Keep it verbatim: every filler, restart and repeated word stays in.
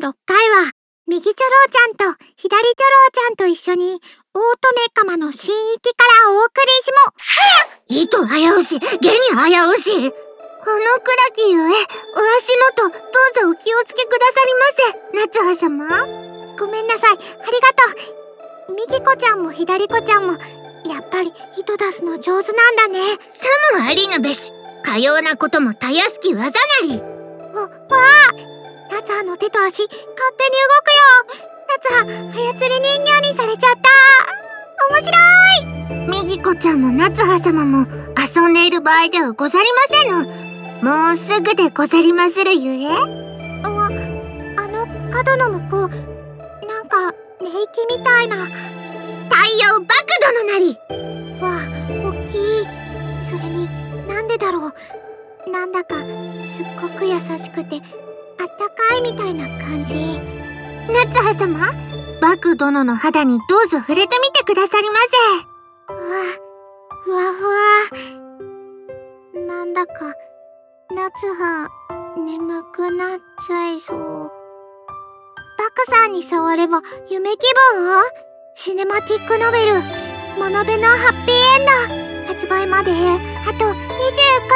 ろっかいは右チョローちゃんと左チョローちゃんと一緒にオートメカマの新域からお送りしも。 糸危うし、下に危うし。あの暗きゆえ、お足元、どうぞお気をつけくださりませ、夏葉様。 ごめんなさい、ありがとう。右子ちゃんも左子ちゃんも、やっぱり糸出すの上手なんだね。 さもありぬべし、かようなこともたやすき技なり。 わ、わあ、夏葉の手と足、勝手に動くよ。夏葉、操り人形にされちゃった。面白い。右子ちゃんも夏葉様も遊んでいる場合ではござりませぬ。もうすぐでござりまするゆえ。あ、 あの角の向こう、なんか寝息みたいな。 太陽爆殿なり。 わあ、大きい。それになんでだろう、なんだかすっごく優しくてあったかいみたいな感じ。 夏葉様、バク殿の肌にどうぞ触れてみてくださりませ。 わあ、ふわふわ。なんだか夏葉眠くなっちゃいそう。バクさんに触れば夢気分？シネマティックノベル「物部のハッピーエンド」発売まであとにじゅうご